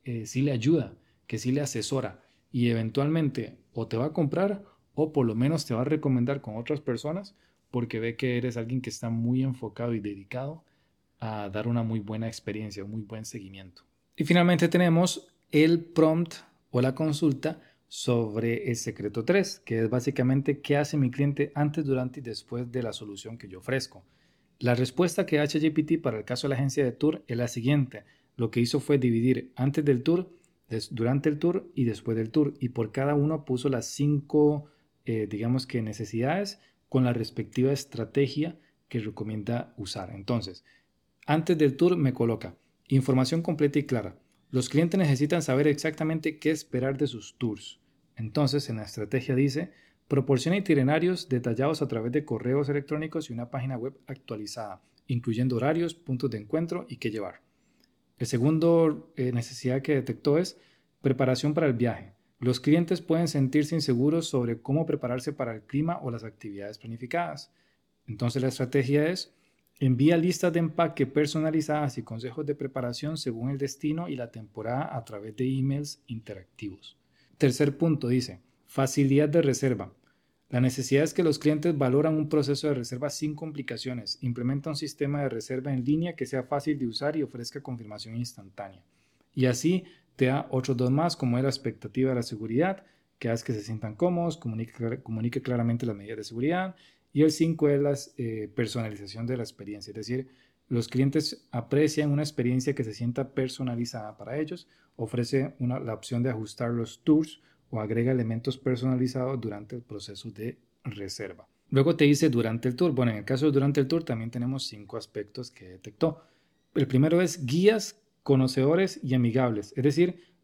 le ayuda, que sí le asesora, y eventualmente o te va a comprar o por lo menos te va a recomendar con otras personas porque ve que eres alguien que está muy enfocado y dedicado a dar una muy buena experiencia, un muy buen seguimiento. Y finalmente tenemos el prompt o la consulta sobre el secreto 3, que es básicamente qué hace mi cliente antes, durante y después de la solución que yo ofrezco. La respuesta que da ChatGPT para el caso de la agencia de tour es la siguiente. Lo que hizo fue dividir antes del tour, durante el tour y después del tour. Y por cada uno puso las 5, digamos que necesidades con la respectiva estrategia que recomienda usar. Entonces, antes del tour me coloca información completa y clara. Los clientes necesitan saber exactamente qué esperar de sus tours. Entonces, en la estrategia dice: proporciona itinerarios detallados a través de correos electrónicos y una página web actualizada, incluyendo horarios, puntos de encuentro y qué llevar. El segundo necesidad que detectó es preparación para el viaje. Los clientes pueden sentirse inseguros sobre cómo prepararse para el clima o las actividades planificadas. Entonces la estrategia es: envía listas de empaque personalizadas y consejos de preparación según el destino y la temporada a través de emails interactivos. Tercer punto dice: facilidad de reserva. La necesidad es que los clientes valoran un proceso de reserva sin complicaciones. Implementa un sistema de reserva en línea que sea fácil de usar y ofrezca confirmación instantánea. Y así te da otros dos más, como es la expectativa de la seguridad, que hace que se sientan cómodos, comunique claramente las medidas de seguridad. Y el 5 es la personalización de la experiencia, es decir, los clientes aprecian una experiencia que se sienta personalizada para ellos, ofrece la opción de ajustar los tours o agrega elementos personalizados durante el proceso de reserva. Luego te dice durante el tour. Bueno, en el caso de durante el tour también tenemos 5 aspectos que detectó. El primero es guías, conocedores y amigables, es decir,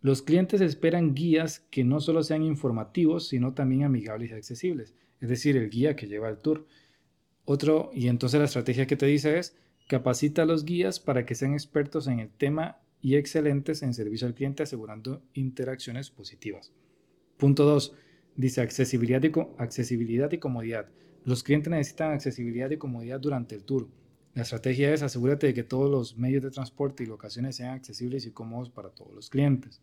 Los clientes esperan guías que no solo sean informativos, sino también amigables y accesibles. Es decir, el guía que lleva el tour. Y entonces la estrategia que te dice es: capacita a los guías para que sean expertos en el tema y excelentes en servicio al cliente, asegurando interacciones positivas. Punto 2. Dice accesibilidad y comodidad. Los clientes necesitan accesibilidad y comodidad durante el tour. La estrategia es: asegúrate de que todos los medios de transporte y locaciones sean accesibles y cómodos para todos los clientes.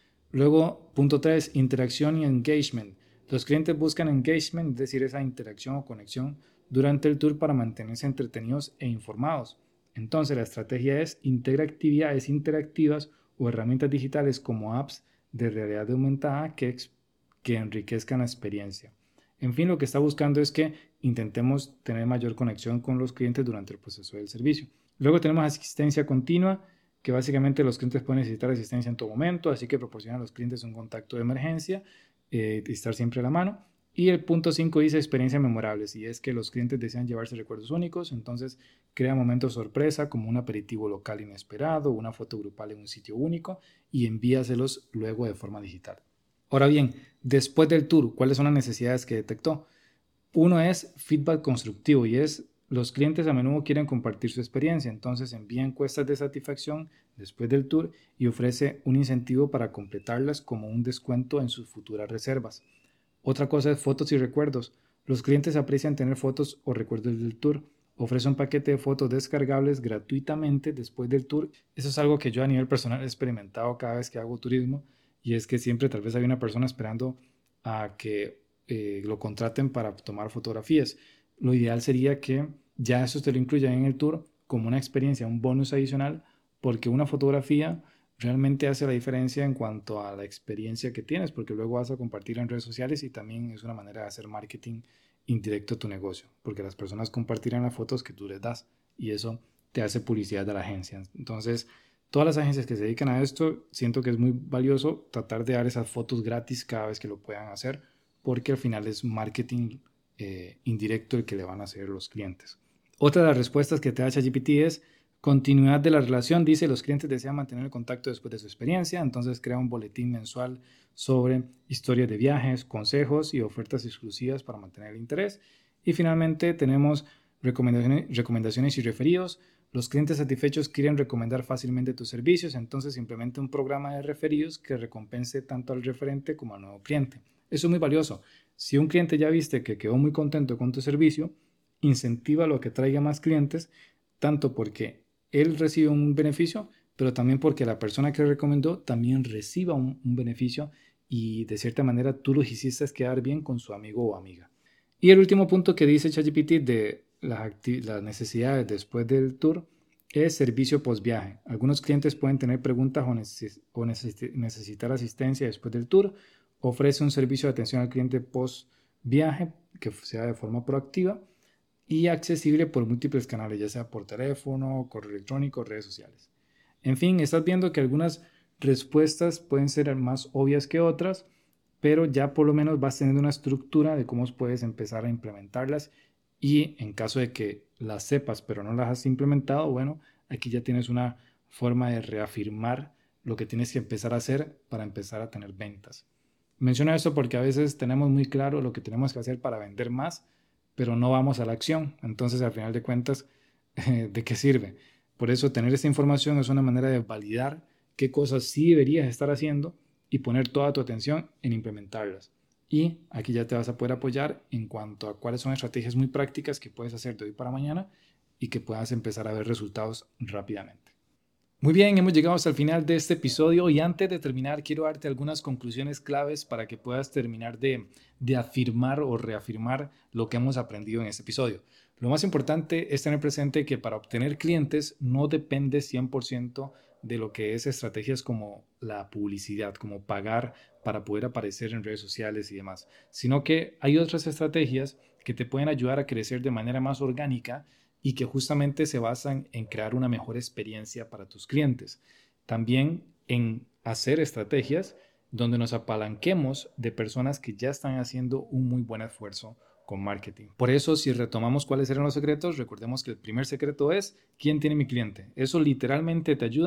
Luego, punto 3, interacción y engagement. Los clientes buscan engagement, es decir, esa interacción o conexión durante el tour para mantenerse entretenidos e informados. Entonces, la estrategia es: integra actividades interactivas o herramientas digitales como apps de realidad aumentada que enriquezcan la experiencia. En fin, lo que está buscando es que intentemos tener mayor conexión con los clientes durante el proceso del servicio. Luego tenemos asistencia continua, que básicamente los clientes pueden necesitar asistencia en todo momento, así que proporciona a los clientes un contacto de emergencia, estar siempre a la mano. Y el punto 5 dice experiencias memorables, y es que los clientes desean llevarse recuerdos únicos, entonces crea momentos sorpresa como un aperitivo local inesperado, una foto grupal en un sitio único, y envíaselos luego de forma digital. Ahora bien, después del tour, ¿cuáles son las necesidades que detectó? Uno es feedback constructivo, y es: los clientes a menudo quieren compartir su experiencia, entonces envía encuestas de satisfacción después del tour y ofrece un incentivo para completarlas, como un descuento en sus futuras reservas. Otra cosa es fotos y recuerdos. Los clientes aprecian tener fotos o recuerdos del tour. Ofrece un paquete de fotos descargables gratuitamente después del tour. Eso es algo que yo a nivel personal he experimentado cada vez que hago turismo, y es que siempre tal vez hay una persona esperando a que lo contraten para tomar fotografías. Lo ideal sería que ya eso te lo incluyan en el tour como una experiencia, un bonus adicional, porque una fotografía realmente hace la diferencia en cuanto a la experiencia que tienes, porque luego vas a compartir en redes sociales y también es una manera de hacer marketing indirecto a tu negocio, porque las personas compartirán las fotos que tú les das y eso te hace publicidad de la agencia. Entonces, todas las agencias que se dedican a esto, siento que es muy valioso tratar de dar esas fotos gratis cada vez que lo puedan hacer, porque al final es marketing indirecto el que le van a hacer los clientes. Otra de las respuestas que te da ChatGPT es continuidad de la relación. Dice: los clientes desean mantener el contacto después de su experiencia, entonces crea un boletín mensual sobre historias de viajes, consejos y ofertas exclusivas para mantener el interés. Y finalmente tenemos recomendaciones y referidos. Los clientes satisfechos quieren recomendar fácilmente tus servicios, entonces implementa un programa de referidos que recompense tanto al referente como al nuevo cliente. Eso es muy valioso. Si un cliente ya viste que quedó muy contento con tu servicio, incentívalo a que traiga más clientes, tanto porque él recibe un beneficio, pero también porque la persona que recomendó también reciba un beneficio, y de cierta manera tú lo hiciste quedar bien con su amigo o amiga. Y el último punto que dice ChatGPT de las necesidades después del tour es servicio post viaje. Algunos clientes pueden tener preguntas o necesitar asistencia después del tour. Ofrece un servicio de atención al cliente post viaje que sea de forma proactiva y accesible por múltiples canales, ya sea por teléfono, correo electrónico, redes sociales. En fin, estás viendo que algunas respuestas pueden ser más obvias que otras, pero ya por lo menos vas teniendo una estructura de cómo puedes empezar a implementarlas, y en caso de que las sepas pero no las has implementado, bueno, aquí ya tienes una forma de reafirmar lo que tienes que empezar a hacer para empezar a tener ventas. Menciono esto porque a veces tenemos muy claro lo que tenemos que hacer para vender más, pero no vamos a la acción. Entonces, al final de cuentas, ¿de qué sirve? Por eso, tener esta información es una manera de validar qué cosas sí deberías estar haciendo y poner toda tu atención en implementarlas. Y aquí ya te vas a poder apoyar en cuanto a cuáles son estrategias muy prácticas que puedes hacer de hoy para mañana y que puedas empezar a ver resultados rápidamente. Muy bien, hemos llegado hasta el final de este episodio, y antes de terminar quiero darte algunas conclusiones claves para que puedas terminar de afirmar o reafirmar lo que hemos aprendido en este episodio. Lo más importante es tener presente que para obtener clientes no depende 100% de lo que es estrategias como la publicidad, como pagar para poder aparecer en redes sociales y demás, sino que hay otras estrategias que te pueden ayudar a crecer de manera más orgánica y que justamente se basan en crear una mejor experiencia para tus clientes. También en hacer estrategias donde nos apalanquemos de personas que ya están haciendo un muy buen esfuerzo con marketing. Por eso, si retomamos cuáles eran los secretos, recordemos que el primer secreto es: ¿quién tiene mi cliente? Eso literalmente te ayuda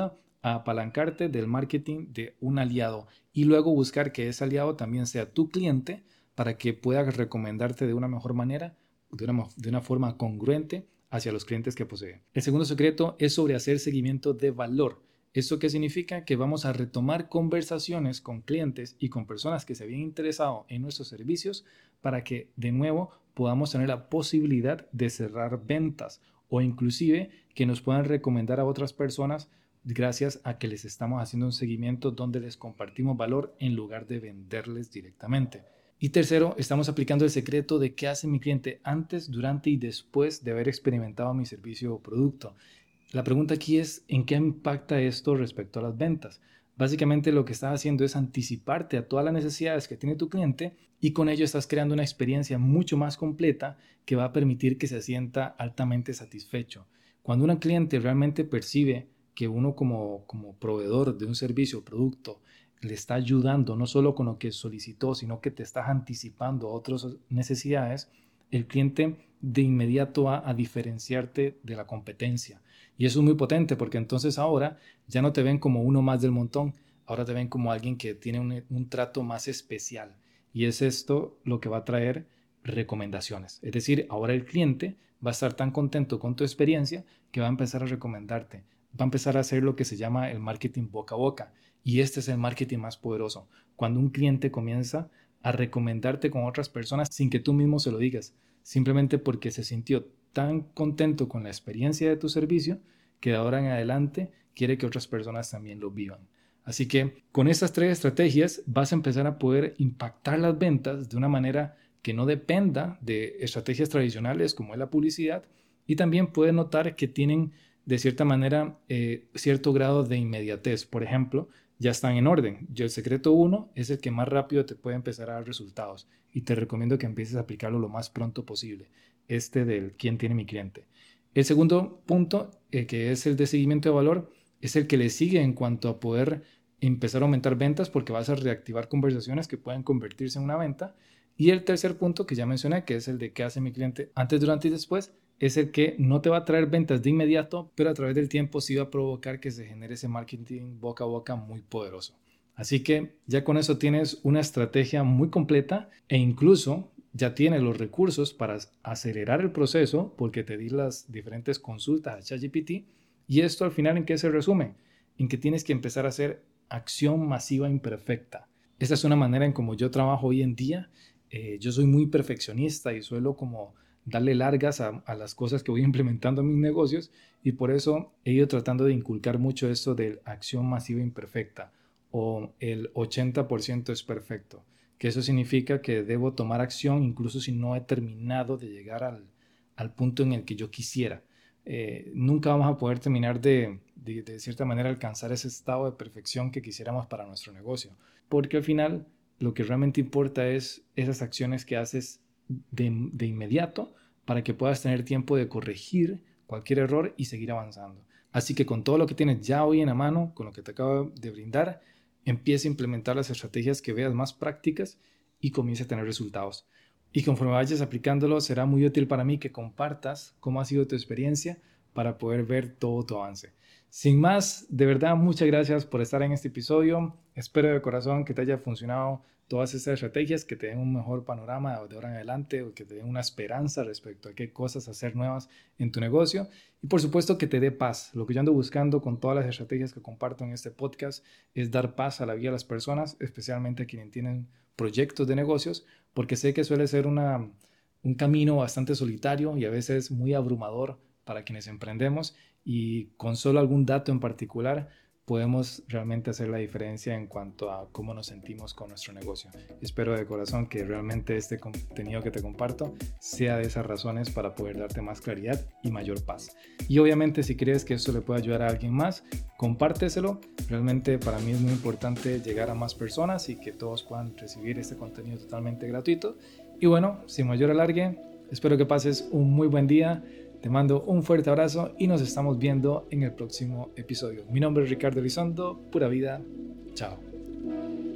a apalancarte del marketing de un aliado y luego buscar que ese aliado también sea tu cliente para que pueda recomendarte de una mejor manera, de una forma congruente hacia los clientes que posee. El segundo secreto es sobre hacer seguimiento de valor. ¿Esto qué significa? Que vamos a retomar conversaciones con clientes y con personas que se habían interesado en nuestros servicios para que de nuevo podamos tener la posibilidad de cerrar ventas o inclusive que nos puedan recomendar a otras personas gracias a que les estamos haciendo un seguimiento donde les compartimos valor en lugar de venderles directamente. Y tercero, estamos aplicando el secreto de qué hace mi cliente antes, durante y después de haber experimentado mi servicio o producto. La pregunta aquí es, ¿en qué impacta esto respecto a las ventas? Básicamente lo que estás haciendo es anticiparte a todas las necesidades que tiene tu cliente y con ello estás creando una experiencia mucho más completa que va a permitir que se sienta altamente satisfecho. Cuando un cliente realmente percibe que uno como proveedor de un servicio o producto le está ayudando no solo con lo que solicitó, sino que te estás anticipando a otras necesidades, el cliente de inmediato va a diferenciarte de la competencia. Y eso es muy potente porque entonces ahora ya no te ven como uno más del montón, ahora te ven como alguien que tiene un trato más especial. Y es esto lo que va a traer recomendaciones. Es decir, ahora el cliente va a estar tan contento con tu experiencia que va a empezar a recomendarte. Va a empezar a hacer lo que se llama el marketing boca a boca. Y este es el marketing más poderoso. Cuando un cliente comienza a recomendarte con otras personas sin que tú mismo se lo digas, simplemente porque se sintió tan contento con la experiencia de tu servicio que de ahora en adelante quiere que otras personas también lo vivan. Así que con estas 3 estrategias vas a empezar a poder impactar las ventas de una manera que no dependa de estrategias tradicionales como es la publicidad, y también puedes notar que tienen de cierta manera cierto grado de inmediatez. Por ejemplo, ya están en orden. El secreto 1 es el que más rápido te puede empezar a dar resultados y te recomiendo que empieces a aplicarlo lo más pronto posible. Del quién tiene mi cliente. El segundo punto, que es el de seguimiento de valor, es el que le sigue en cuanto a poder empezar a aumentar ventas porque vas a reactivar conversaciones que pueden convertirse en una venta. Y el tercer punto que ya mencioné, que es el de qué hace mi cliente antes, durante y después, es el que no te va a traer ventas de inmediato, pero a través del tiempo sí va a provocar que se genere ese marketing boca a boca muy poderoso. Así que ya con eso tienes una estrategia muy completa e incluso ya tienes los recursos para acelerar el proceso porque te di las diferentes consultas a ChatGPT. Y esto al final, ¿en qué se resume? En que tienes que empezar a hacer acción masiva imperfecta. Esta es una manera en como yo trabajo hoy en día. Yo soy muy perfeccionista y suelo como darle largas a las cosas que voy implementando en mis negocios, y por eso he ido tratando de inculcar mucho esto de acción masiva imperfecta o el 80% es perfecto, que eso significa que debo tomar acción incluso si no he terminado de llegar al punto en el que yo quisiera. Nunca vamos a poder terminar de cierta manera alcanzar ese estado de perfección que quisiéramos para nuestro negocio, porque al final lo que realmente importa es esas acciones que haces de inmediato para que puedas tener tiempo de corregir cualquier error y seguir avanzando. Así que con todo lo que tienes ya hoy en la mano, con lo que te acabo de brindar, empieza a implementar las estrategias que veas más prácticas y comienza a tener resultados. Y conforme vayas aplicándolo, será muy útil para mí que compartas cómo ha sido tu experiencia para poder ver todo tu avance. Sin más, de verdad, muchas gracias por estar en este episodio. Espero de corazón que te haya funcionado todas estas estrategias, que te den un mejor panorama de ahora en adelante, o que te den una esperanza respecto a qué cosas hacer nuevas en tu negocio. Y por supuesto que te dé paz. Lo que yo ando buscando con todas las estrategias que comparto en este podcast es dar paz a la vida de las personas, especialmente a quienes tienen proyectos de negocios, porque sé que suele ser un camino bastante solitario y a veces muy abrumador para quienes emprendemos, y con solo algún dato en particular podemos realmente hacer la diferencia en cuanto a cómo nos sentimos con nuestro negocio. Espero de corazón que realmente este contenido que te comparto sea de esas razones para poder darte más claridad y mayor paz. Y obviamente si crees que esto le puede ayudar a alguien más, compárteselo. Realmente para mí es muy importante llegar a más personas y que todos puedan recibir este contenido totalmente gratuito. Y bueno, sin mayor alargue, espero que pases un muy buen día. Te mando un fuerte abrazo y nos estamos viendo en el próximo episodio. Mi nombre es Ricardo Elizondo, pura vida. Chao.